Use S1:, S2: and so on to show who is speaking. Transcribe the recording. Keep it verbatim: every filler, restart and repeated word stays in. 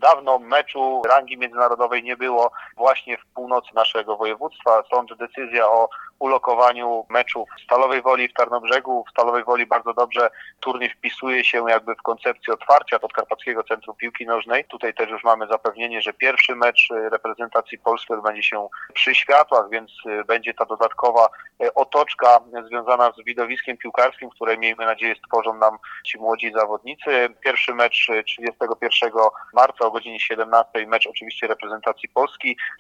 S1: Dawno meczu rangi międzynarodowej nie było właśnie w północy naszego województwa. Stąd decyzja o ulokowaniu meczów w Stalowej Woli w Tarnobrzegu. W Stalowej Woli bardzo dobrze turniej wpisuje się jakby w koncepcję otwarcia Podkarpackiego Centrum Piłki Nożnej. Tutaj też już mamy zapewnienie, że pierwszy mecz reprezentacji Polski odbędzie się przy światłach, więc będzie ta dodatkowa otoczka związana z widowiskiem piłkarskim, które miejmy nadzieję stworzą nam ci młodzi zawodnicy. Pierwszy mecz trzydziestego pierwszego marca o godzinie siedemnastej, mecz oczywiście reprezentacji Polski